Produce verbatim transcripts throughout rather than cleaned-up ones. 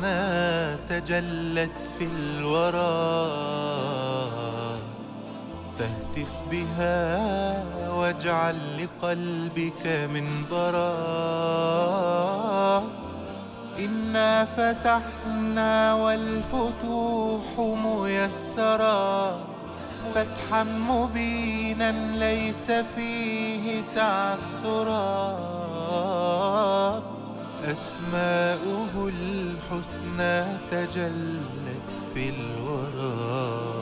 الحسنى تجلت في الورى، فاهتف بها واجعل لقلبك منبرا. إنا فتحنا والفتوح ميسرا، فتحا مبينا ليس فيه تعسرا. أسماؤه الحسنى تجلت في الورى.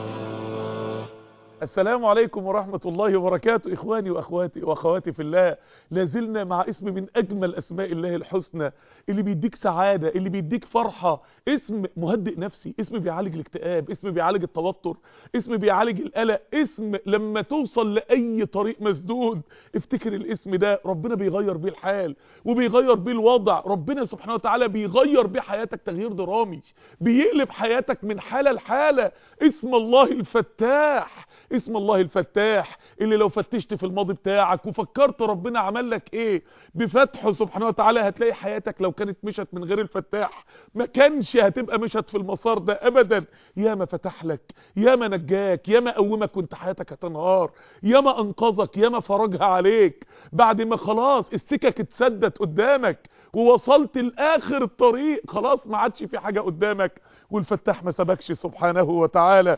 السلام عليكم ورحمة الله وبركاته. إخواني وأخواتي وأخواتي في الله، لازلنا مع اسم من أجمل أسماء الله الحسنى، اللي بيديك سعادة، اللي بيديك فرحة. اسم مهدئ نفسي، اسم بيعالج الاكتئاب، اسم بيعالج التوتر، اسم بيعالج القلق، اسم لما توصل لأي طريق مسدود افتكر الاسم ده، ربنا بيغير بيه الحال وبيغير بيه الوضع. ربنا سبحانه وتعالى بيغير بيه حياتك تغيير درامي، بيقلب حياتك من حالة لحالة. اسم الله الفتاح، اسم الله الفتاح اللي لو فتشت في الماضي بتاعك وفكرت ربنا عمل لك ايه بفتحه سبحانه وتعالى، هتلاقي حياتك لو كانت مشت من غير الفتاح ما كانش هتبقى مشت في المسار ده ابدا. يا ما فتح لك، يا ما نجاك، يا ما قومك وانت حياتك هتنهار، يا ما انقذك، يا ما فرجها عليك بعد ما خلاص السكك اتسدت قدامك ووصلت لاخر الطريق، خلاص ما عادش في حاجة قدامك والفتاح ما سبكش سبحانه وتعالى.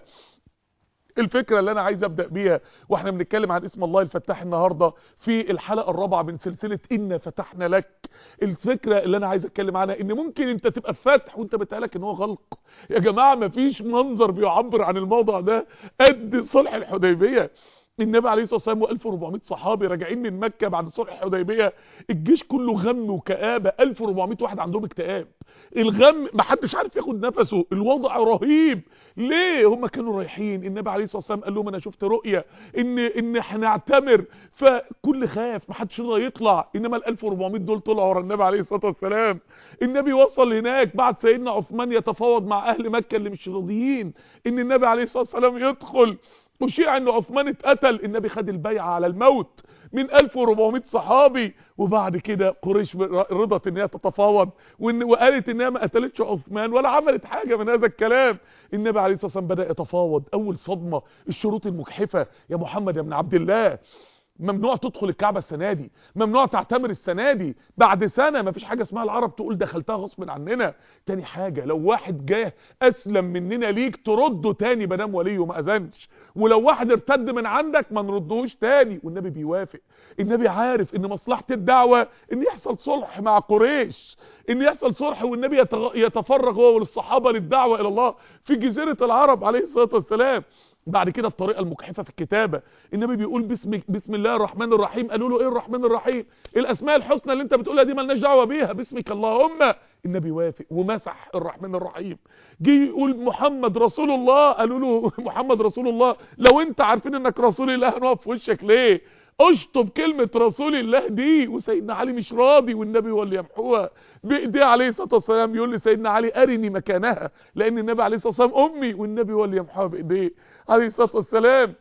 الفكرة اللي انا عايز ابدأ بيها واحنا بنتكلم عن اسم الله الفتاح النهاردة في الحلقة الرابعة من سلسلة إنا فتحنا لك، الفكرة اللي انا عايز اتكلم عنها ان ممكن انت تبقى فاتح وانت بتقالك ان هو غلق. يا جماعة مفيش منظر بيعبر عن الموضوع ده قد صلح الحديبية. النبي عليه الصلاه والسلام وألف وأربعمائة صحابي راجعين من مكه بعد صلح الحديبيه، الجيش كله غم وكآبه، ألف وأربعمائة واحد عندهم اكتئاب، الغم محدش عارف ياخد نفسه، الوضع رهيب. ليه؟ هم كانوا رايحين، النبي عليه الصلاه والسلام قال لهم انا شفت رؤيه ان ان هنعتمر، فكل خاف محدش رضى يطلع، انما ال ألف وأربعمائة دول طلعوا ورا النبي عليه الصلاه والسلام. النبي وصل هناك بعد سيدنا عثمان يتفاوض مع اهل مكه اللي مش راضيين ان النبي عليه الصلاه والسلام يدخل، وشيع ان عثمان اتقتل، النبي خد البيعة على الموت من ألف وأربعمائة صحابي. وبعد كده قريش رضت ان هي تتفاوض وإن وقالت ان هي ما قتلتش عثمان ولا عملت حاجة من هذا الكلام. النبي عليه الصلاة والسلام بدأ يتفاوض، اول صدمة الشروط المجحفة. يا محمد يا ابن عبد الله، ممنوع تدخل الكعبة السنة دي، ممنوع تعتمر السنة دي، بعد سنة مفيش حاجة اسمها العرب تقول دخلتها غصب عننا. تاني حاجة، لو واحد جاه اسلم مننا ليك ترده تاني مدام وليه ما اذنش، ولو واحد ارتد من عندك ما نردهوش تاني. والنبي بيوافق، النبي عارف ان مصلحة الدعوة ان يحصل صلح مع قريش، ان يحصل صلح والنبي يتفرغ هو والصحابة للدعوة الى الله في جزيرة العرب عليه الصلاة والسلام. بعد كده الطريقه المجحفه في الكتابه، النبي بيقول بسم بسم الله الرحمن الرحيم، قالوا له ايه الرحمن الرحيم؟ الاسماء الحسنى اللي انت بتقولها دي مالناش دعوه بيها، باسمك اللهم. النبي وافق ومسح الرحمن الرحيم. جه يقول محمد رسول الله، قالوا له محمد رسول الله، لو انت عارفين انك رسول الله هنقف في وشك ليه؟ اشطب كلمة رسول الله دي. وسيدنا علي مش راضي والنبي هو اللي يمحوها بايديه عليه الصلاة والسلام، يقول لسيدنا علي ارني مكانها، لان النبي عليه الصلاة والسلام امي والنبي هو اللي يمحوها بايديه عليه الصلاة والسلام.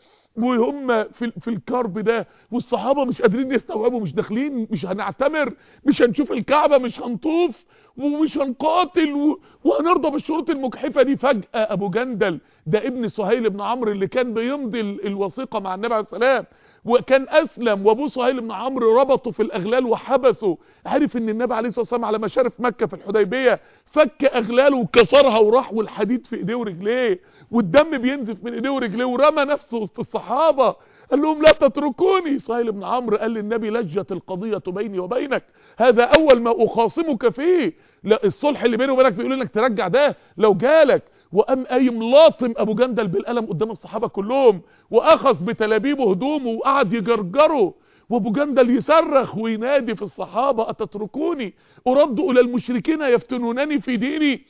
وهم في في الكرب ده والصحابة مش قادرين يستوعبوا، مش داخلين، مش هنعتمر، مش هنشوف الكعبة، مش هنطوف ومش هنقاتل وهنرضى بالشروط المجحفة دي. فجأة ابو جندل ده ابن سهيل بن عمرو اللي كان بيمضي الوثيقة مع النبي عليه السلام وكان اسلم، وابوه سهيل بن عمرو ربطه في الاغلال وحبسه، عرف ان النبي عليه الصلاه والسلام على مشارف مكه في الحديبيه، فك اغلاله وكسرها وراح والحديد في ايديه ورجليه والدم بينزف من ايديه ورجليه، ورمى نفسه وسط الصحابه قال لهم لا تتركوني. سهيل بن عمرو قال للنبي لجت القضيه بيني وبينك، هذا اول ما اخاصمك فيه، لا الصلح اللي بيني وبينك بيقول انك ترجع ده لو جالك. وقام قايم لاطم ابو جندل بالقلم قدام الصحابه كلهم، واخذ بتلابيبه هدومه وقعد يجرجره، وابو جندل يصرخ وينادي في الصحابه اتتركوني ارد الى المشركين يفتنونني في ديني.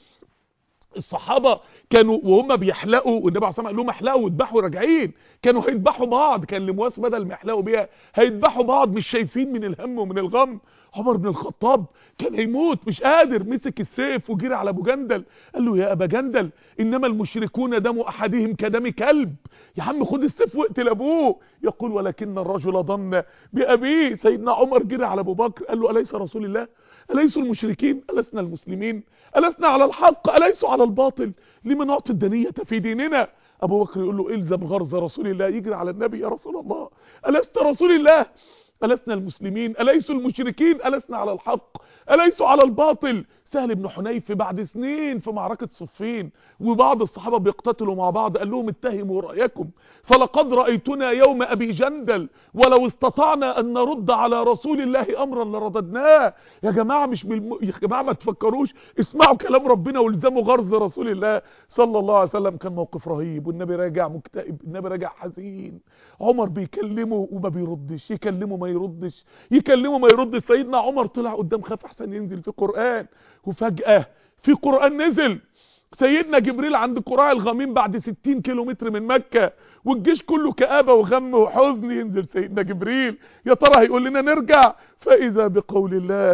الصحابه كانوا وهم بيحلقوا والنبي عليه الصلاه والسلام قال لهم احلقوا واذبحوا راجعين، كانوا هيذبحوا بعض، كان لمواس بدل ما يحلقوا بيها هيذبحوا بعض، مش شايفين من الهم ومن الغم. عمر بن الخطاب كان هيموت مش قادر، مسك السيف وجري على ابو جندل قال له يا ابا جندل انما المشركون دم احدهم كدم كلب، يا عم خد السيف واقتل ابوه. يقول ولكن الرجل ظن بابيه. سيدنا عمر جري على ابو بكر قال له اليس رسول الله أليسوا المشركين؟ ألسنا المسلمين؟ ألسنا على الحق؟ أليسوا على الباطل؟ لما نعطي الدنية في ديننا؟ أبو بكر يقول له إلزم غرز رسول الله، يجري على النبي: يا رسول الله، ألست رسول الله؟ ألسنا المسلمين؟ أليسوا المشركين؟ ألسنا على الحق؟ أليسوا على الباطل؟ سهل بن حنيف بعد سنين في معركة صفين وبعض الصحابة بيقتتلوا مع بعض قال لهم: اتهموا رأيكم فلقد رأيتنا يوم أبي جندل ولو استطعنا أن نرد على رسول الله أمرا لرددناه. يا جماعة مش بالم... يا جماعة ما تفكروش، اسمعوا كلام ربنا والزموا غرز رسول الله صلى الله عليه وسلم. كان موقف رهيب والنبي راجع مكتئب، النبي راجع حزين، عمر بيكلمه وما بيردش، يكلمه ما يردش، يكلمه ما يردش. سيدنا عمر طلع قدام خاف احسن ينزل في قرآن، وفجأة في قرآن نزل. سيدنا جبريل عند قراء الغميم بعد ستين كيلو متر من مكة والجيش كله كآبة وغم وحزن، ينزل سيدنا جبريل: يا ترى هيقول لنا نرجع؟ فإذا بقول الله: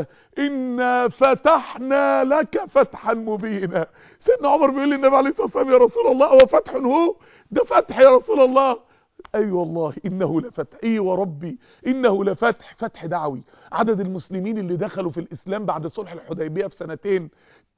إنا فتحنا لك فتحا مبينا. سيدنا عمر بيقول للنبي عليه الصلاة والسلام: يا رسول الله، هو فتح؟ هو ده فتح يا رسول الله؟ اي أيوة والله انه لفتح، ايه وربي انه لفتح، فتح دعوي. عدد المسلمين اللي دخلوا في الاسلام بعد صلح الحديبية في سنتين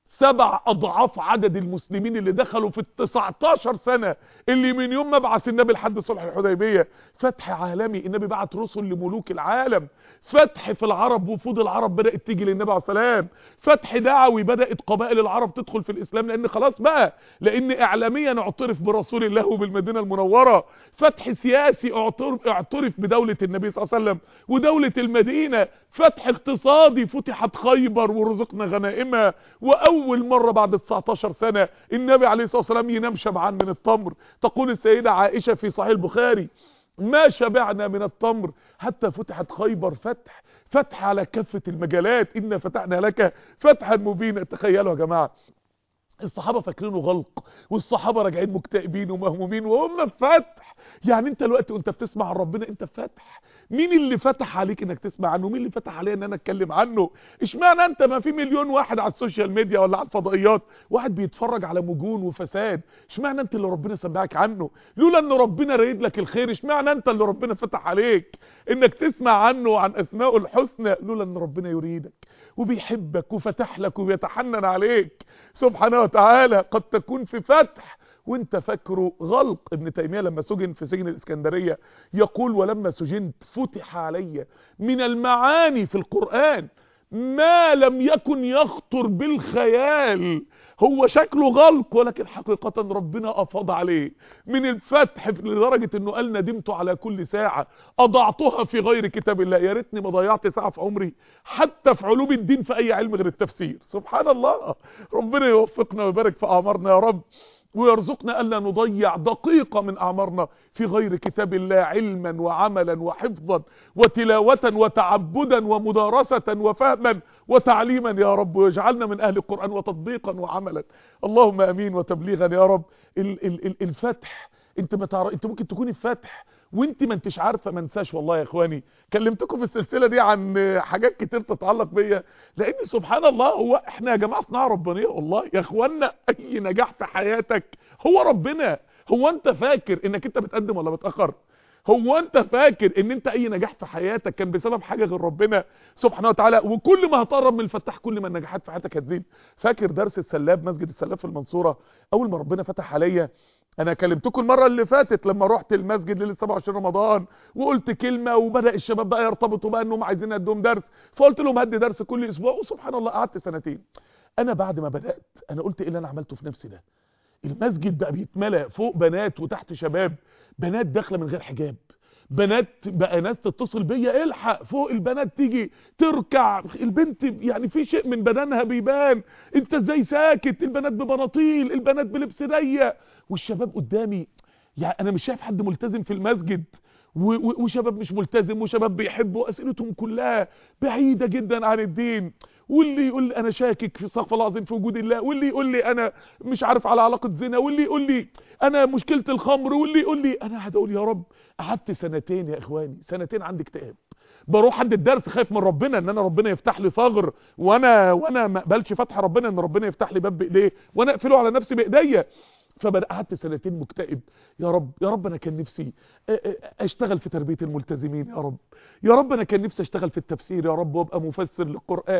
سبع اضعاف عدد المسلمين اللي دخلوا في التسعتاشر سنة اللي من يوم ما بعث النبي لحد صلح الحديبية. فتح عالمي، النبي بعت رسل لملوك العالم. فتح في العرب، وفود العرب بدأت تيجي للنبي عليه السلام. فتح دعوي، بدأت قبائل العرب تدخل في الاسلام لان خلاص بقى، لان اعلاميا اعترف برسول الله وبالمدينة المنورة. فتح سياسي، اعترف بدولة النبي صلى الله عليه وسلم ودولة المدينة. فتح اقتصادي، فتحت خيبر ورزقنا غنائمها. واول مرة بعد تسعتاشر سنة النبي عليه الصلاة والسلام ينام شبعان من التمر. تقول السيدة عائشة في صحيح البخاري: ما شبعنا من التمر حتى فتحت خيبر. فتح فتح على كافة المجالات. إنا فتحنا لك فتحا مبينا. تخيلوا يا جماعة، الصحابة فاكرينه غلق، والصحابة راجعين مكتئبين ومهمومين وهم في فتح. يعني انت الوقت وانت بتسمع عن ربنا انت في فتح. مين اللي فتح عليك انك تسمع عنه؟ مين اللي فتح عليا ان انا اتكلم عنه؟ اشمعنى انت؟ ما في مليون واحد على السوشيال ميديا ولا على الفضائيات واحد بيتفرج على مجون وفساد. اشمعنى انت اللي ربنا سمعك عنه؟ لولا ان ربنا رايد لك الخير، اشمعنى انت اللي ربنا فتح عليك انك تسمع عنه وعن اسمائه الحسنى؟ لولا ان ربنا يريدك وبيحبك وفتح لك وبيتحنن عليك سبحانه وتعالى. قد تكون في فتح وانت فاكره غلق. ابن تيمية لما سجن في سجن الاسكندرية يقول: ولما سجنت فتح علي من المعاني في القرآن ما لم يكن يخطر بالخيال. هو شكله غلق ولكن حقيقة ربنا افاض عليه من الفتح لدرجة انه قال: ندمت على كل ساعة اضعتها في غير كتاب الله. يا ريتني ما ضيعت ساعة في عمري حتى في علوم الدين في اي علم غير التفسير. سبحان الله. ربنا يوفقنا ويبارك في اعمارنا يا رب، ويرزقنا ألا نضيع دقيقة من أعمارنا في غير كتاب الله علما وعملا وحفظا وتلاوة وتعبدا ومدارسة وفهما وتعليما يا رب، ويجعلنا من أهل القرآن وتطبيقا وعملا. اللهم أمين وتبليغا يا رب. ال ال ال الفتح، انت ما تعرف، انت ممكن تكون الفتح وانت ما انتش عارفه. ما انساش والله يا اخواني كلمتكم في السلسله دي عن حاجات كتير تتعلق بيا، لان سبحان الله هو احنا يا جماعه صناعه ربانيه والله يا اخوانا. اي نجاح في حياتك هو ربنا. هو انت فاكر انك انت بتقدم ولا بتاخر؟ هو انت فاكر ان انت اي نجاح في حياتك كان بسبب حاجه غير ربنا سبحانه وتعالى؟ وكل ما هتقرب من الفتاح كل ما النجاحات في حياتك هتزيد. فاكر درس السلاب، مسجد السلاب في المنصوره؟ اول ما ربنا فتح عليا، انا كلمتكم المره اللي فاتت لما رحت المسجد ليله سبعة وعشرين رمضان وقلت كلمه وبدا الشباب بقى يرتبطوا بقى انهم عايزين ادهم درس، فقلت لهم هدي درس كل اسبوع. وسبحان الله قعدت سنتين. انا بعد ما بدات انا قلت ايه اللي انا عملته في نفسي ده؟ المسجد بقى بيتملى فوق بنات وتحت شباب، بنات داخله من غير حجاب، بنات بقى ناس تتصل بيا: الحق فوق البنات تيجي تركع، البنت يعني في شيء من بدنها بيبان، انت ازاي ساكت؟ البنات ببناطيل، البنات بلبس ضيق، والشباب قدامي. يعني انا مش شايف حد ملتزم في المسجد، وشباب مش ملتزم، وشباب بيحبوا اسئلتهم كلها بعيده جدا عن الدين، واللي يقول لي انا شاكك في استغفر الله العظيم في وجود الله، واللي يقول لي انا مش عارف على علاقه زنا، واللي يقول لي انا مشكله الخمر، واللي يقول لي انا قاعد اقول يا رب. قعدت سنتين يا اخواني، سنتين عندي اكتئاب، بروح عند الدرس خايف من ربنا ان انا ربنا يفتح لي ثغر، وانا وانا ما اقبلش فتح ربنا ان ربنا يفتح لي باب بايديه وانا اقفله على نفسي بايديا. فبدأت سنتين مكتئب. يا رب يا رب انا كان نفسي اشتغل في تربية الملتزمين، يا رب يا رب انا كان نفسي اشتغل في التفسير، يا رب وابقى مفسر للقرآن،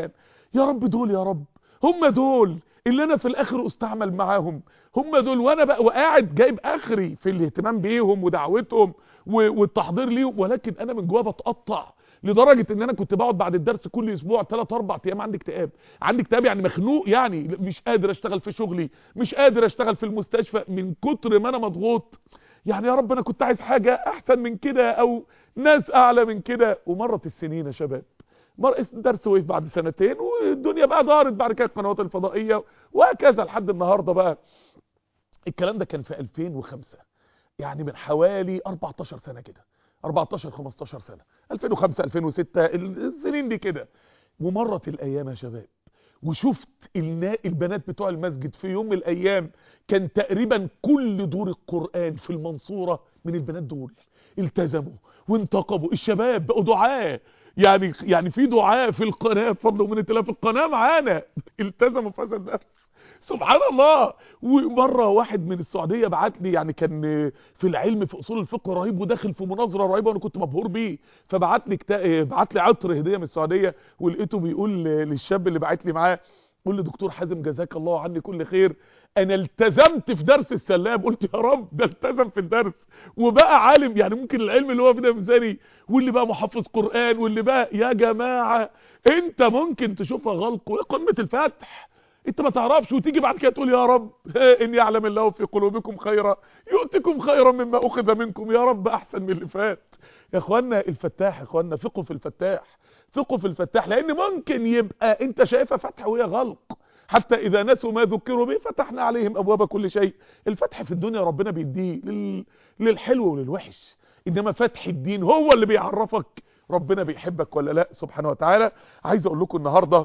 يا رب دول، يا رب هم دول اللي انا في الاخر استعمل معاهم، هم دول. وانا بقى وقاعد جايب اخري في الاهتمام بيهم ودعوتهم والتحضير ليهم، ولكن انا من جوايا بتقطع، لدرجه ان انا كنت بقعد بعد الدرس كل اسبوع ثلاث اربع ايام عندي اكتئاب، عندي اكتئاب يعني مخنوق، يعني مش قادر اشتغل في شغلي، مش قادر اشتغل في المستشفى من كتر ما انا مضغوط. يعني يا رب انا كنت عايز حاجه احسن من كده او ناس اعلى من كده. ومرت السنين يا شباب، مر الدرس وقف بعد سنتين، والدنيا بقى دارت بعد كده القنوات الفضائيه وهكذا لحد النهارده بقى. الكلام ده كان في ألفين وخمسة، يعني من حوالي أربعتاشر سنه كده، أربعتاشر خمستاشر سنه، ألفين وخمسة ألفين وستة السنين دي كده. ومرت الايام يا شباب، وشفت البنات بتوع المسجد في يوم من الايام كان تقريبا كل دور القرآن في المنصورة من البنات دول التزموا وانتقبوا. الشباب بقوا دعاة، يعني يعني في دعاة في القناة بفضل ومن الله، في القناة معانا التزموا في هذا الدرس، سبحان الله. ومره واحد من السعوديه بعت لي، يعني كان في العلم في اصول الفقه رهيب وداخل في مناظره رهيبه وانا كنت مبهور بيه، فبعت لي كتا... بعت لي عطر هديه من السعوديه، ولقيته بيقول للشاب اللي بعت لي معاه، قول لي دكتور حازم جزاك الله عني كل خير، انا التزمت في درس السلام. قلت يا رب ده التزم في الدرس وبقى عالم، يعني ممكن العلم اللي هو في ده ميزاني، واللي بقى محفظ قرآن، واللي بقى يا جماعه انت ممكن تشوفها غلق وقمه الفتح، انت ما تعرفش، وتيجي بعد كده تقول يا رب ان يعلم الله في قلوبكم خيرا يؤتكم خيرا مما اخذ منكم، يا رب احسن من اللي فات. يا اخوانا الفتاح، يا اخوانا ثقوا في الفتاح، ثقوا في الفتاح، لان ممكن يبقى انت شايفها فتح وهي غلق. حتى اذا نسوا ما ذكروا به فتحنا عليهم ابواب كل شيء. الفتح في الدنيا ربنا بيديه لل... للحلو وللوحش، انما فتح الدين هو اللي بيعرفك ربنا بيحبك ولا لا سبحانه وتعالى. عايز اقول لكم النهارده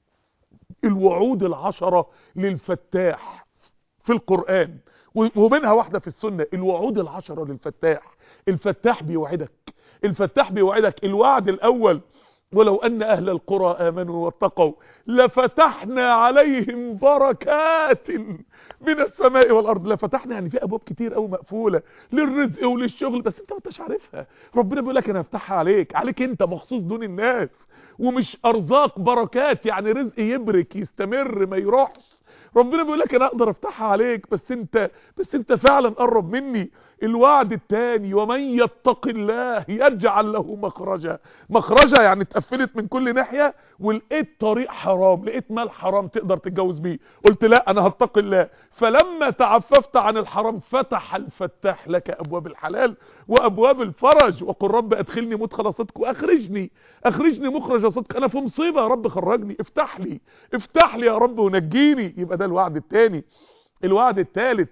الوعود العشرة للفتاح في القرآن، ومنها واحدة في السنة، الوعود العشرة للفتاح. الفتاح بيوعدك، الفتاح بيوعدك. الوعد الأول ولو أن أهل القرى آمنوا واتقوا لفتحنا عليهم بركات من السماء والأرض. لفتحنا يعني في أبواب كتير أو مقفولة للرزق وللشغل، بس أنت ما انتش عارفها. ربنا بيقول لك أنا هفتحها عليك، عليك أنت مخصوص دون الناس. ومش أرزاق، بركات، يعني رزق يبرك يستمر ما يروحش. ربنا بيقول لك انا اقدر افتحها عليك، بس انت بس انت فعلا قرب مني. الوعد الثاني ومن يتق الله يجعل له مخرجا. مخرجا يعني اتقفلت من كل ناحيه ولقيت طريق حرام، لقيت مال حرام تقدر تتجوز بيه، قلت لا انا هتقي الله، فلما تعففت عن الحرام فتح الفتاح لك ابواب الحلال وابواب الفرج. وقل رب ادخلني مدخل صدق واخرجني اخرجني مخرج صدق. انا في مصيبه يا رب خرجني، افتح لي افتح لي يا رب ونجيني. يبقى ده الوعد الثاني. الوعد الثالث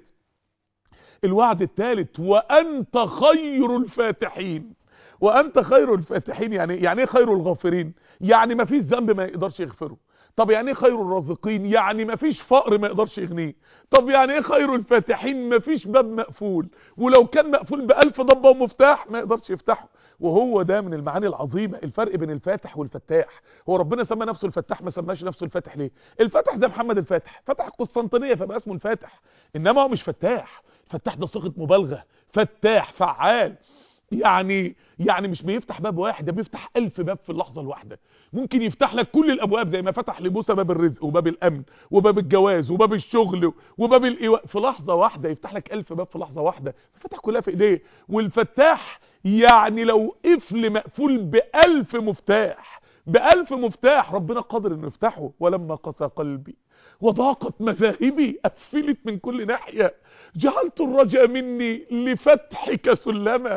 الوعد الثالث وانت خير الفاتحين. وانت خير الفاتحين يعني يعني ايه خير الغافرين؟ يعني ما فيش ذنب ما يقدرش يغفره. طب يعني ايه خير الرازقين؟ يعني ما فيش فقر ما يقدرش يغنيه. طب يعني ايه خير الفاتحين؟ ما فيش باب مقفول ولو كان مقفول بألف ضبة ومفتاح ما يقدرش يفتحه. وهو ده من المعاني العظيمة، الفرق بين الفاتح والفتاح. هو ربنا سمى نفسه الفتاح، ما سماش نفسه الفاتح ليه؟ الفاتح زي محمد الفاتح، فتح القسطنطينية فبقى اسمه الفاتح، انما هو مش فتاح. فتاح ده صيغة مبالغة، فتاح فعال، يعني يعني مش بيفتح باب واحد، ده بيفتح ألف باب في اللحظة الواحدة. ممكن يفتح لك كل الابواب زي ما فتح لموسى باب الرزق وباب الامن وباب الجواز وباب الشغل وباب الايواء في لحظة واحدة، يفتح لك ألف باب في لحظة واحدة، فتح كلها في ايديه. والفتاح يعني لو قفل مقفول بألف مفتاح، بألف مفتاح ربنا قادر انه يفتحه. ولما قسى قلبي وضاقت مذاهبي، قفلت من كل ناحية، جعلت الرجاء مني لفتحك سلما،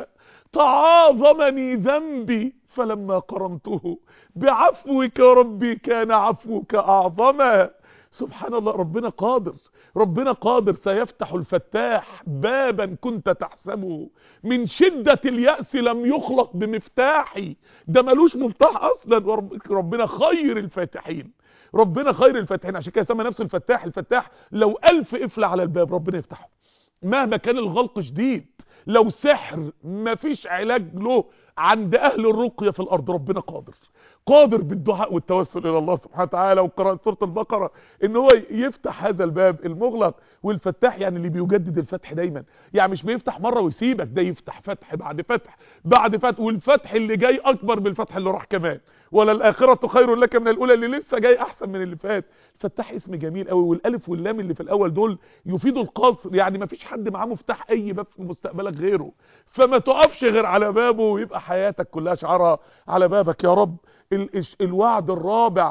تعاظمني ذنبي فلما قرنته بعفوك ربي كان عفوك أعظما. سبحان الله، ربنا قادر، ربنا قادر. سيفتح الفتاح بابا كنت تحسبه من شدة اليأس لم يخلق بمفتاحي، ده ملوش مفتاح اصلا. ربنا خير الفاتحين، ربنا خير الفاتحين، عشان كده سمى نفسه الفتاح. الفتاح لو ألف قفل على الباب ربنا يفتحه مهما كان الغلق شديد. لو سحر مفيش علاج له عند اهل الرقية في الارض، ربنا قادر، قادر بالدعاء والتوسل الى الله سبحانه وتعالى. وقراءة سورة البقرة ان هو يفتح هذا الباب المغلق. والفتاح يعني اللي بيجدد الفتح دايما، يعني مش بيفتح مرة ويسيبك، ده يفتح فتح بعد فتح بعد فتح، والفتح اللي جاي اكبر من الفتح اللي راح كمان. ولا الاخره خير لك من الاولى، اللي لسه جاي احسن من اللي فات. الفتاح اسم جميل قوي، والالف واللام اللي في الاول دول يفيدوا القصر، يعني ما فيش حد معاه مفتاح اي باب في مستقبلك غيره، فما تقفش غير على بابه ويبقى حياتك كلها شعارها على بابك يا رب. ال الوعد الرابع،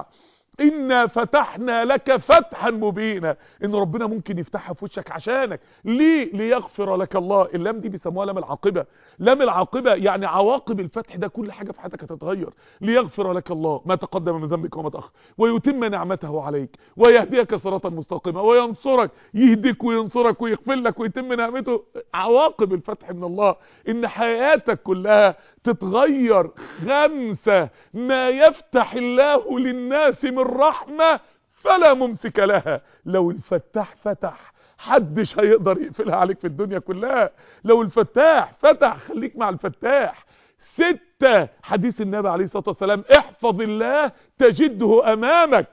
إنا فتحنا لك فتحا مبينا، إن ربنا ممكن يفتحها في وشك عشانك. ليه؟ ليغفر لك الله. اللام دي بيسموها لام العاقبة. لام العاقبة يعني عواقب الفتح ده كل حاجة في حياتك هتتغير. ليغفر لك الله ما تقدم من ذنبك وما تأخر، ويتم نعمته عليك، ويهديك صراطا مستقيما، وينصرك، يهديك وينصرك ويغفر لك ويتم نعمته. عواقب الفتح من الله إن حياتك كلها تتغير. خمسة، ما يفتح الله للناس من رحمة فلا ممسك لها. لو الفتاح فتح حدش هيقدر يقفلها عليك في الدنيا كلها. لو الفتاح فتح خليك مع الفتاح. ستة، حديث النبي عليه الصلاة والسلام، احفظ الله تجده امامك.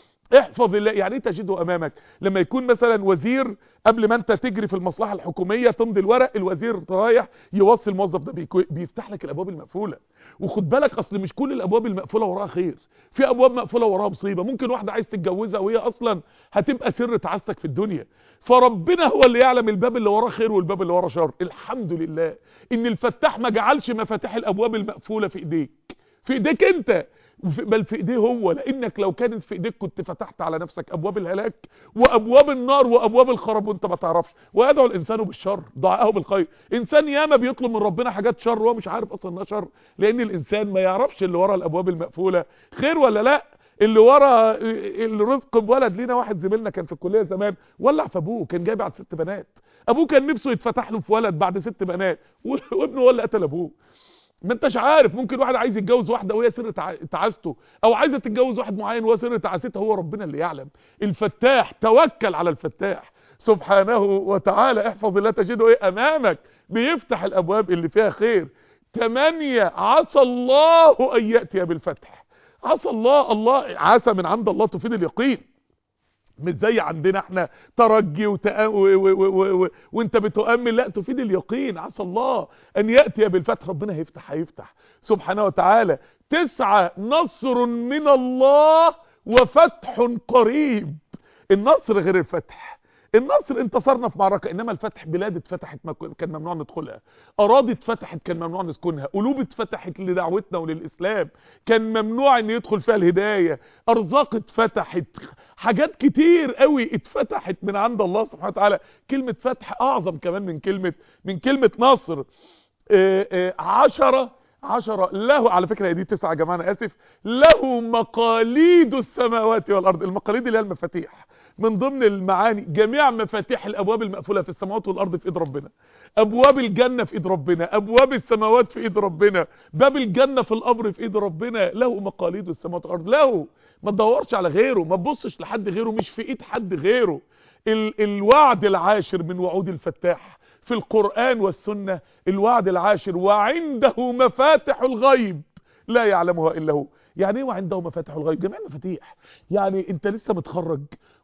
احفظ الله يعني ايه تجده امامك؟ لما يكون مثلا وزير، قبل ما انت تجري في المصلحه الحكوميه تمضي الورق، الوزير رايح يوصي الموظف ده بيفتح لك الابواب المقفوله. وخد بالك اصل مش كل الابواب المقفوله وراها خير، في ابواب مقفوله وراها مصيبه. ممكن واحده عايز تتجوزها وهي اصلا هتبقى سر تعاستك في الدنيا. فربنا هو اللي يعلم الباب اللي وراه خير والباب اللي وراه شر. الحمد لله ان الفتاح ما جعلش مفاتيح الابواب المقفوله في ايديك، في ايديك انت، بل في ايديه هو. لانك لو كانت في ايديك كنت فتحت على نفسك ابواب الهلاك وابواب النار وابواب الخراب وانت ما تعرفش. ويدعو الانسان بالشر دعاءه بالخير. انسان ياما بيطلب من ربنا حاجات شر وهو مش عارف اصلا انها شر، لان الانسان ما يعرفش اللي ورا الابواب المقفوله خير ولا لا. اللي ورا الرزق بولد. لينا واحد زميلنا كان في الكليه زمان ولع في ابوه، كان جاي بعد ست بنات. ابوه كان نفسه يتفتح له في ولد بعد ست بنات، وابنه هو اللي قتل ابوه. ما انتش عارف، ممكن واحد عايز يتجوز واحده وهي سر تعاسته، او عايزه تتجوز واحد معين وهو سر تعاستها، هو ربنا اللي يعلم. الفتاح، توكل على الفتاح سبحانه وتعالى. احفظ الله تجده ايه امامك، بيفتح الابواب اللي فيها خير. ثمانية، عسى الله ان ياتي بالفتح. عسى الله، الله عسى من عند الله تفيد اليقين، مش زي عندنا احنا ترجي وتأ... و... و... و... و... وانت بتؤمن، لا تفيد اليقين. عسى الله ان يأتي بالفتح، ربنا هيفتح هيفتح سبحانه وتعالى. تسعة، نصر من الله وفتح قريب. النصر غير الفتح. النصر انتصرنا في معركة، انما الفتح بلاد اتفتحت كان ممنوع ندخلها، اراضي اتفتحت كان ممنوع نسكنها، قلوب اتفتحت لدعوتنا وللاسلام كان ممنوع ان يدخل فيها الهداية، ارزاق اتفتحت، حاجات كتير قوي اتفتحت من عند الله سبحانه وتعالى. كلمة فتح اعظم كمان من كلمة من كلمة نصر. اه اه عشرة عشرة له، على فكرة دي تسعة يا جماعة انا اسف، له مقاليد السماوات والارض. المقاليد اللي هي المفاتيح، من ضمن المعاني جميع مفاتيح الابواب المقفولة في السماوات والارض في ايد ربنا. ابواب الجنة في ايد ربنا، ابواب السماوات في ايد ربنا، باب الجنة في القبر في ايد ربنا. له مقاليد السماوات والارض، له، ما تدورش على غيره، ما تبصش لحد غيره، مش في ايد حد غيره. ال الوعد العاشر من وعود الفتاح في القرآن والسنة، الوعد العاشر، وعنده مفاتح الغيب لا يعلمها الا هو. يعني ايه وعنده مفاتح الغيب؟ جميع المفاتيح. يعني انت لسه متخرج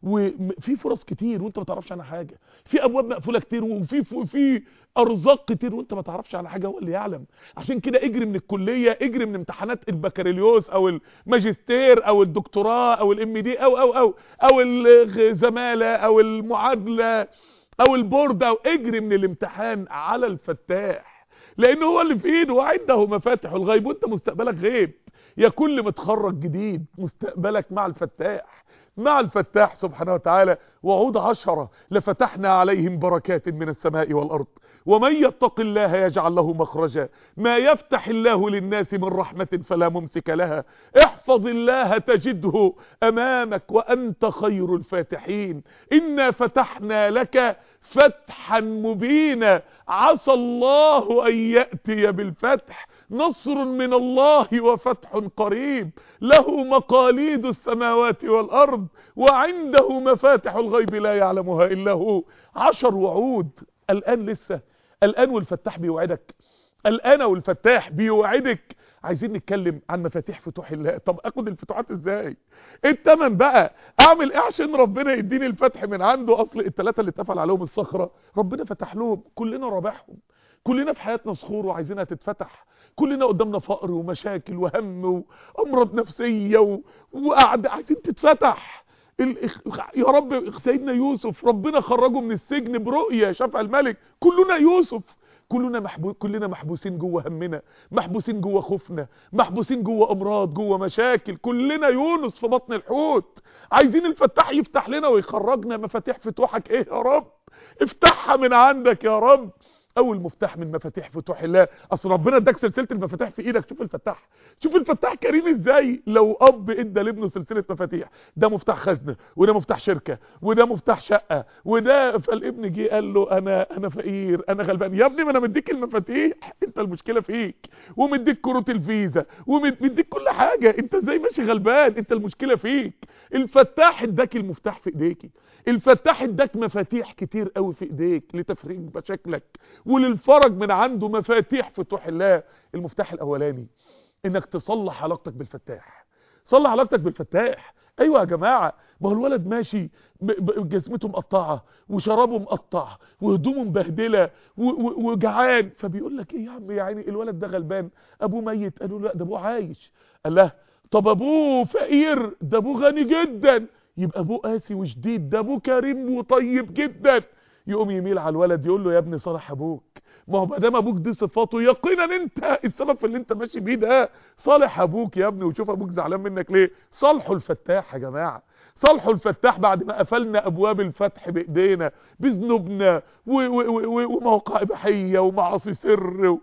وفي فرص كتير وانت ما تعرفش عنها حاجه، في ابواب مقفوله كتير، وفي في ارزاق كتير وانت ما تعرفش عنها حاجه، هو اللي يعلم. عشان كده اجري من الكليه، اجري من امتحانات البكالوريوس او الماجستير او الدكتوراه او الام دي او او او او الزماله او المعادله او البورد، او اجري من الامتحان على الفتاح، لان هو اللي في ايده. وعنده مفاتح الغيب، وانت مستقبلك غيب. يا كل متخرج جديد مستقبلك مع الفتاح، مع الفتاح سبحانه وتعالى. وعود عشرة، لفتحنا عليهم بركات من السماء والأرض ومن يتق الله يجعل له مخرجا ما يفتح الله للناس من رحمة فلا ممسك لها. احفظ الله تجده أمامك وأنت خير الفاتحين. إنا فتحنا لك فتحا مبينا. عسى الله أن يأتي بالفتح، نصر من الله وفتح قريب. له مقاليد السماوات والأرض وعنده مفاتح الغيب لا يعلمها إلا هو. عشر وعود الآن، لسه الآن والفتاح بيوعدك، الآن والفتاح بيوعدك. عايزين نتكلم عن مفاتيح فتوح الله. طب اخد الفتوحات ازاي؟ التمن بقى، اعمل ايه عشان ربنا يديني الفتح من عنده؟ اصل الثلاثه اللي اتقفل عليهم الصخره ربنا فتح لهم، كلنا رابحهم، كلنا في حياتنا صخور وعايزينها تتفتح، كلنا قدامنا فقر ومشاكل وهم وامراض نفسيه و... وقعد عايزين تتفتح. ال... يا رب سيدنا يوسف ربنا خرجه من السجن برؤية شافها الملك. كلنا يوسف، كلنا محبو... كلنا محبوسين جوه همنا، محبوسين جوه خوفنا، محبوسين جوه امراض، جوه مشاكل. كلنا يونس في بطن الحوت، عايزين الفتاح يفتح لنا ويخرجنا. مفاتيح فتوحك ايه يا رب؟ افتحها من عندك يا رب. اول مفتاح من مفاتيح فتوح الله، اصل ربنا اداك سلسله المفاتيح في ايدك. شوف الفتاح، شوف الفتاح كريم ازاي. لو اب ادى لابنه سلسله مفاتيح، ده مفتاح خزنه، وده مفتاح شركه، وده مفتاح شقه، وده، فالابن جه قال له انا انا فقير، انا غلبان. يا ابني ما انا مديك المفاتيح، انت المشكله فيك، ومديك كروت الفيزا، ومديك كل حاجه، انت ازاي ماشي غلبان؟ انت المشكله فيك. الفتاح اداك المفتاح في ايديكي، الفتاح اداك مفاتيح كتير قوي في ايديك لتفريج مشاكلك وللفرج من عنده. مفاتيح فتوح الله. المفتاح الاولاني انك تصلح علاقتك بالفتاح. صلح علاقتك بالفتاح. ايوه يا جماعه، ما هو الولد ماشي جزمته مقطعه وشرابه مقطع وهدومه مبهدله وجعان، فبيقول لك ايه يا عم يا عيني الولد ده غلبان، ابوه ميت. قالوا لا ده ابوه عايش. قال له طب ابوه فقير؟ ده ابوه غني جدا. يبقى ابوه قاسي وشديد؟ ده ابوه كريم وطيب جدا. يقوم يميل على الولد يقول له يا ابني صالح ابوك، ما هو ما دام ابوك دي صفاته يقينا انت السبب في اللي انت ماشي بيه ده. صالح ابوك يا ابني، وشوف ابوك زعلان منك ليه. صالحوا الفتاح يا جماعه، صالحوا الفتاح. بعد ما قفلنا ابواب الفتح بايدينا بذنوبنا ومواقع اباحيه ومعاصي سر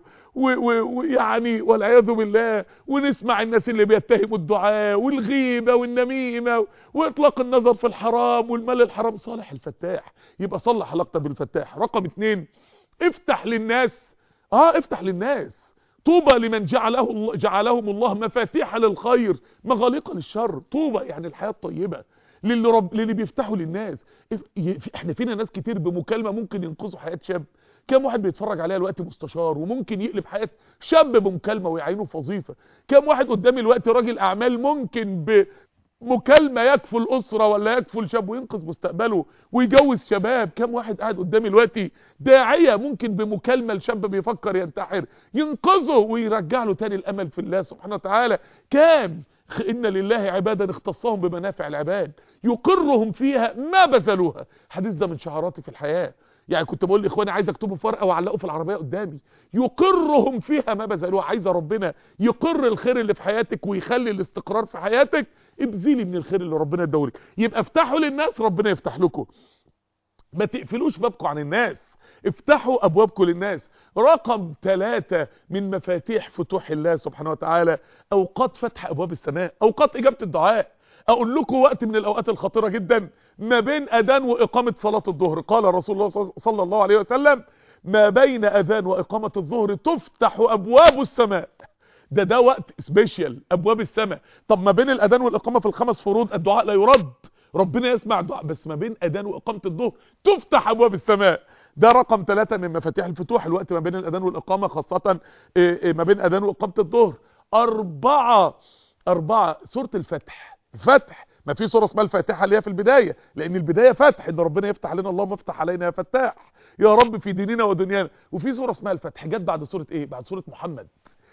ويعني والعياذ بالله، ونسمع الناس اللي بيتهموا الدعاء والغيبه والنميمه واطلاق النظر في الحرام والمال الحرام. صالح الفتاح. يبقى صلح علاقتك بالفتاح. رقم اتنين، افتح للناس. اه افتح للناس. طوبى لمن جعله الله جعلهم الله مفاتيح للخير مغاليق للشر. طوبى يعني الحياه الطيبه للي رب للي بيفتحوا للناس. احنا فينا ناس كتير بمكالمه ممكن ينقذوا حياه شاب. كم واحد بيتفرج عليها الوقت مستشار وممكن يقلب حياه شاب بمكالمه ويعينه في وظيفه. كم واحد قدامي الوقت راجل اعمال ممكن بمكالمه يكفل اسره ولا يكفل شاب وينقذ مستقبله ويجوز شباب. كم واحد قاعد قدامي الوقت داعيه ممكن بمكالمه لشاب بيفكر ينتحر ينقذه ويرجع له تاني الامل في الله سبحانه وتعالى. كام إن لله عبادا اختصهم بمنافع العباد يقرهم فيها ما بذلوها. حديث ده من شعاراتي في الحياة. يعني كنت بقول لاخواني عايز اكتبه في ورقه واعلقه في العربيه قدامي. يقرهم فيها ما بذلوها. عايزه ربنا يقر الخير اللي في حياتك ويخلي الاستقرار في حياتك. ابذلي من الخير اللي ربنا اداهولك. يبقى افتحوا للناس ربنا يفتح لكم. ما تقفلوش بابكم عن الناس، افتحوا ابوابكم للناس. رقم ثلاثة من مفاتيح فتوح الله سبحانه وتعالى اوقات فتح ابواب السماء، اوقات اجابة الدعاء. اقول لكم وقت من الاوقات الخطيرة جدا ما بين اذان واقامة صلاة الظهر. قال رسول الله صلى الله عليه وسلم ما بين اذان واقامة الظهر تفتح ابواب السماء. ده ده وقت سبيشال ابواب السماء. طب ما بين الاذان والاقامة في الخمس فروض الدعاء لا يرد، ربنا يسمع الدعاء، بس ما بين اذان واقامة الظهر تفتح ابواب السماء. ده رقم ثلاثة من مفاتيح الفتوح. الوقت ما بين الاذان والاقامة خاصة ما بين اذان واقامة الظهر. اربعة اربعة سورة الفتح. الفتح ما في سورة اسمها الفاتحة اللي هي في البداية، لان البداية فتح ان ربنا يفتح لنا. اللهم افتح علينا يا فتاح يا رب في ديننا ودنيانا. وفي سورة اسمها الفتح جت بعد سورة ايه؟ بعد سورة محمد.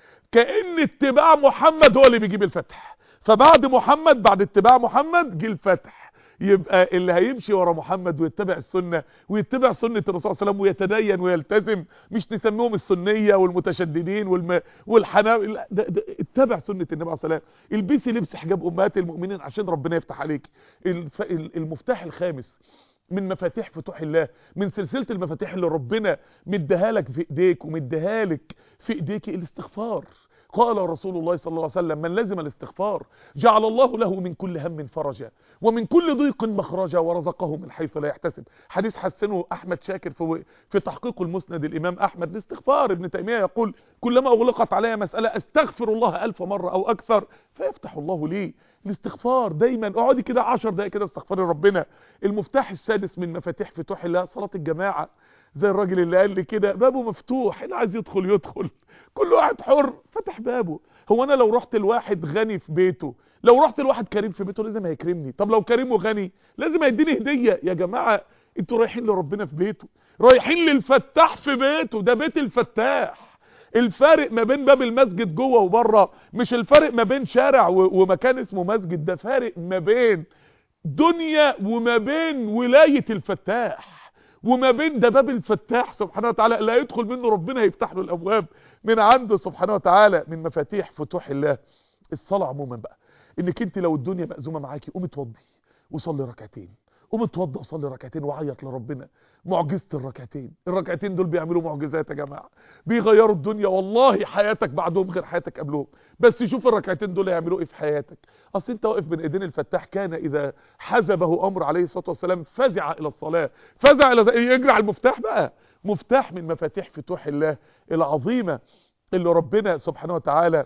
كأن اتباع محمد هو اللي بيجيب الفتح. فبعد محمد بعد اتباع محمد جه الفتح. يبقى اللي هيمشي ورا محمد ويتبع السنة ويتبع سنة الرسول صلى الله عليه وسلم ويتدين ويلتزم، مش نسميهم السنية والمتشددين والم... والحنابل، لا ده ده اتبع سنة النبي عليه الصلاة والسلام. البسي لبس حجاب امهات المؤمنين عشان ربنا يفتح عليك. الف... المفتاح الخامس من مفاتيح فتوح الله، من سلسلة المفاتيح اللي ربنا مديها لك في ايديك ومديها لك في ايديك، الاستغفار. قال رسول الله صلى الله عليه وسلم من لزم الاستغفار جعل الله له من كل هم فرجا ومن كل ضيق مخرجا ورزقه من حيث لا يحتسب. حديث حسنه احمد شاكر في في تحقيق المسند الامام احمد. الاستغفار ابن تيمية يقول كلما اغلقت علي مسألة استغفر الله الف مرة او اكثر فيفتح الله لي. الاستغفار دايما اقعدي كده عشر دقائق كده استغفري ربنا. المفتاح السادس من مفاتيح فتوح الله صلاة الجماعة. زي الراجل اللي قال لي كده بابه مفتوح، اللي عايز يدخل يدخل، كل واحد حر فتح بابه. هو انا لو رحت لواحد غني في بيته، لو رحت لواحد كريم في بيته لازم هيكرمني. طب لو كريم وغني لازم هيديني هدية. يا جماعة انتوا رايحين لربنا في بيته، رايحين للفتاح في بيته، ده بيت الفتاح. الفارق ما بين باب المسجد جوه وبره مش الفارق ما بين شارع ومكان اسمه مسجد، ده فارق ما بين دنيا وما بين ولاية الفتاح وما بين ده باب الفتاح سبحانه وتعالى، لا يدخل منه ربنا هيفتح له الابواب من عنده سبحانه وتعالى. من مفاتيح فتوح الله الصلاة عموما بقى، انك انت لو الدنيا مأزومة معاكي قومي اتوضي وصلي ركعتين، قوم اتوضى وصلي ركعتين وعيط لربنا. معجزة الركعتين، الركعتين دول بيعملوا معجزات يا جماعة، بيغيروا الدنيا والله. حياتك بعدهم غير حياتك قبلهم، بس شوف الركعتين دول هيعملوا ايه في حياتك. اصل انت واقف بين ايدين الفتاح، كان اذا حزبه امر عليه الصلاة والسلام فزع الى الصلاة، فزع الى يجري على المفتاح بقى. مفتاح من مفاتيح فتوح الله العظيمة اللي ربنا سبحانه وتعالى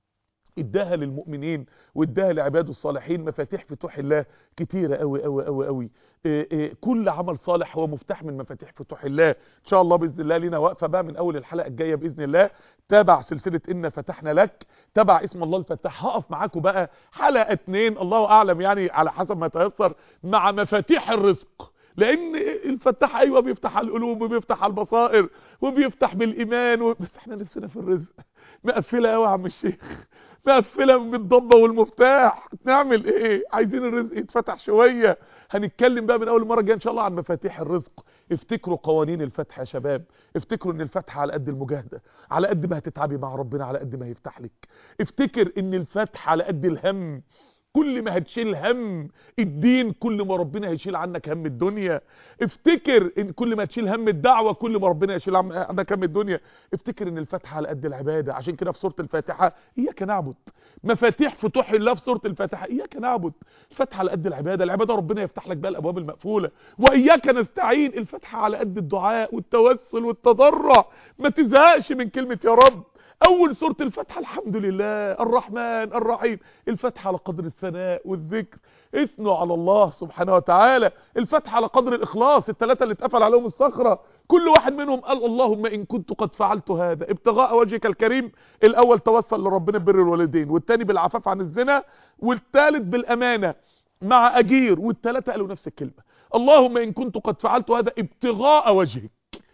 اداها للمؤمنين واداها لعباده الصالحين. مفاتيح فتوح الله كتيرة قوي قوي قوي قوي. إيه إيه كل عمل صالح هو مفتاح من مفاتيح فتوح الله. ان شاء الله باذن الله لينا واقفه بقى من اول الحلقه الجايه باذن الله، تابع سلسله إن فتحنا لك، تابع اسم الله الفتاح. هقف معاكم بقى حلقه اتنين الله اعلم يعني على حسب ما تيسر مع مفاتيح الرزق، لان الفتاح ايوه بيفتح على القلوب وبيفتح على البصائر وبيفتح بالايمان و... بس احنا نفسنا في الرزق. مقفله قوي يا عم الشيخ، مقفله بالضبه والمفتاح، نعمل ايه؟ عايزين الرزق يتفتح شويه. هنتكلم بقى من اول مره جايه ان شاء الله عن مفاتيح الرزق. افتكروا قوانين الفتح يا شباب، افتكروا ان الفتح على قد المجاهده، على قد ما هتتعبي مع ربنا على قد ما هيفتح لك. افتكر ان الفتح على قد الهم، كل ما هتشيل هم الدين كل ما ربنا هيشيل عنك هم الدنيا. افتكر ان كل ما تشيل هم الدعوة كل ما ربنا هيشيل عنك هم الدنيا. افتكر ان الفتحة على قد العبادة، عشان كده في سورة الفاتحة اياك نعبد. مفاتيح فتوح الله في سورة الفاتحة اياك نعبد، الفتحة على قد العبادة، العبادة ربنا يفتح لك بقى الابواب المقفولة. واياك نستعين، الفتحة على قد الدعاء والتوسل والتضرع. ما تزهقش من كلمة يا رب. اول سورة الفتحة الحمد لله الرحمن الرحيم، الفتحة على قدر الثناء والذكر، اثنوا على الله سبحانه وتعالى. الفتحة على قدر الاخلاص، الثلاثة اللي اتقفل عليهم الصخرة كل واحد منهم قال اللهم ان كنت قد فعلت هذا ابتغاء وجهك الكريم. الاول توسل لربنا ببر الوالدين، والتاني بالعفاف عن الزنا، والثالث بالامانة مع اجير، والثلاثة قالوا نفس الكلمة اللهم ان كنت قد فعلت هذا ابتغاء وجهك.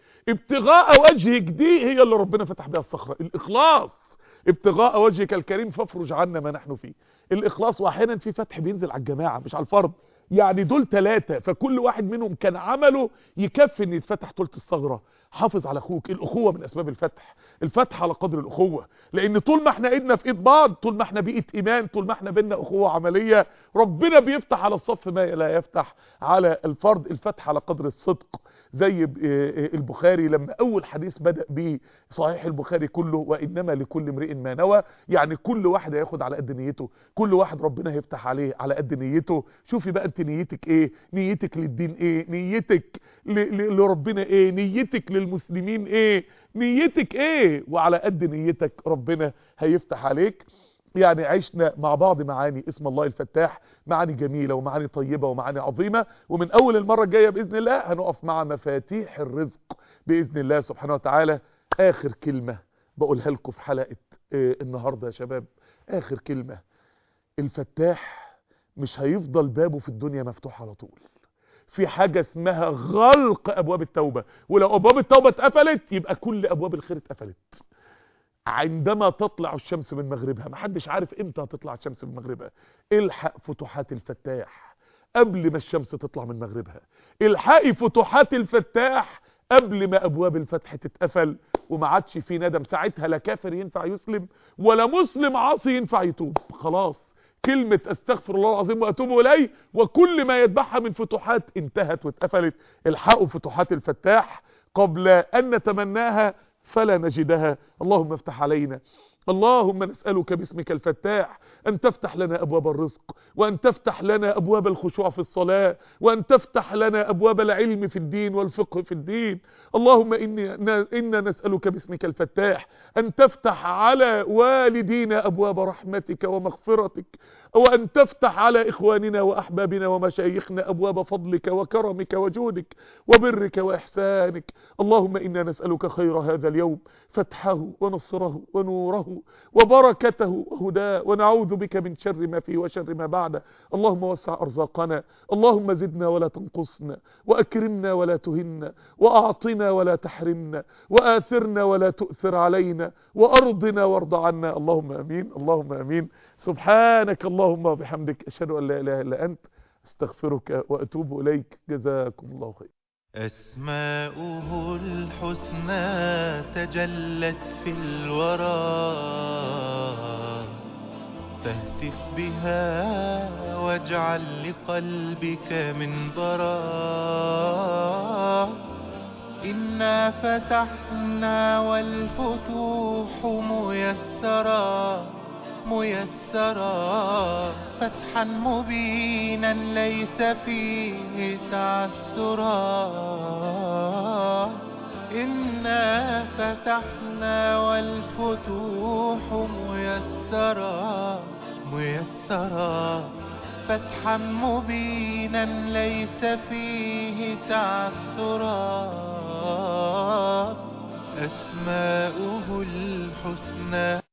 ابتغاء وجهك دي هي اللي ربنا فتح بها الصخرة، الاخلاص. ابتغاء وجهك الكريم فافرج عنا ما نحن فيه، الاخلاص. واحيانا في فتح بينزل على الجماعة مش على الفرد، يعني دول ثلاثة فكل واحد منهم كان عمله يكفي ان يتفتح ثلث الثغرة. حافظ على اخوك، الاخوة من اسباب الفتح، الفتح على قدر الاخوة، لان طول ما احنا ايدنا في ايد بعض، طول ما احنا بيئة ايمان، طول ما احنا بينا اخوة عملية، ربنا بيفتح على الصف ما لا يفتح على الفرد. الفتح على قدر الصدق، زي البخاري لما اول حديث بدأ به صحيح البخاري كله وانما لكل امرئ ما نوى، يعني كل واحد هياخد على قد نيته، كل واحد ربنا هيفتح عليه على قد نيته. شوفي بقى انت نيتك ايه، نيتك للدين ايه، نيتك لربنا ايه، نيتك للمسلمين ايه، نيتك ايه، وعلى قد نيتك ربنا هيفتح عليك. يعني عشنا مع بعض معاني اسم الله الفتاح، معاني جميلة ومعاني طيبة ومعاني عظيمة، ومن اول المرة الجاية بإذن الله هنقف مع مفاتيح الرزق بإذن الله سبحانه وتعالى. اخر كلمة بقولها لكم في حلقة اه النهاردة يا شباب، اخر كلمة، الفتاح مش هيفضل بابه في الدنيا مفتوح على طول، في حاجة اسمها غلق ابواب التوبة، ولو ابواب التوبة اتقفلت يبقى كل ابواب الخير اتقفلت. عندما تطلع الشمس من مغربها، محدش عارف امتى هتطلع الشمس من مغربها، الحق فتوحات الفتاح قبل ما الشمس تطلع من مغربها، الحقي فتوحات الفتاح قبل ما ابواب الفتح تتقفل وما عادش في ندم. ساعتها لا كافر ينفع يسلم ولا مسلم عاصي ينفع يتوب. خلاص كلمة استغفر الله العظيم واتوب اليه وكل ما يتبعها من فتوحات انتهت واتقفلت. الحقوا فتوحات الفتاح قبل ان نتمناها فلا نجدها. اللهم افتح علينا، اللهم نسألك باسمك الفتاح أن تفتح لنا أبواب الرزق، وأن تفتح لنا أبواب الخشوع في الصلاة، وأن تفتح لنا أبواب العلم في الدين والفقه في الدين. اللهم إنا, إنا نسألك باسمك الفتاح أن تفتح على والدينا أبواب رحمتك ومغفرتك. وأن تفتح على إخواننا وأحبابنا ومشايخنا أبواب فضلك وكرمك وجودك وبرك وإحسانك. اللهم إنا نسألك خير هذا اليوم، فتحه ونصره ونوره وبركته وهداه، ونعوذ بك من شر ما فيه وشر ما بعده. اللهم وسع أرزاقنا، اللهم زدنا ولا تنقصنا، وأكرمنا ولا تهنا، وأعطنا ولا تحرمنا، وآثرنا ولا تؤثر علينا، وأرضنا وارض عنا. اللهم أمين، اللهم أمين. سبحانك اللهم وبحمدك، أشهد أن لا إله إلا أنت، استغفرك وأتوب إليك. جزاكم الله خير. أسماؤه الحسنى تجلت في الورى، فاهتف بها واجعل لقلبك منبرا. إنا فتحنا والفتوح ميسرا ميسرا، فتحا مبينا ليس فيه تعسرا. إنا فتحنا والفتوح ميسرا ميسرا، فتحا مبينا ليس فيه تعسرا. أسماؤه الحسنى